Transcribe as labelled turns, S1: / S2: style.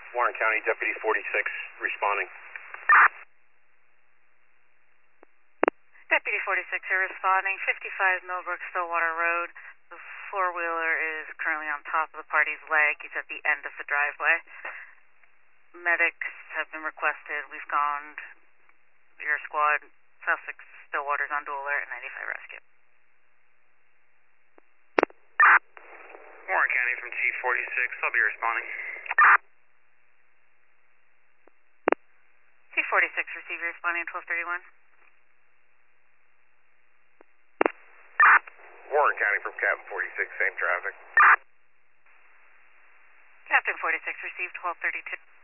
S1: Warren County, Deputy 46, responding.
S2: Deputy 46 are responding. 55 Millbrook Stillwater Road. The four-wheeler is currently on top of the party's leg. He's at the end of the driveway. Medics have been requested. We've gone, your squad, Sussex, Stillwater's on dual alert, and 95 rescue.
S3: Warren County from T46, I'll be responding.
S2: T46, receive responding 1231.
S1: Warren County from Captain 46, same traffic.
S2: Captain 46, received 1232.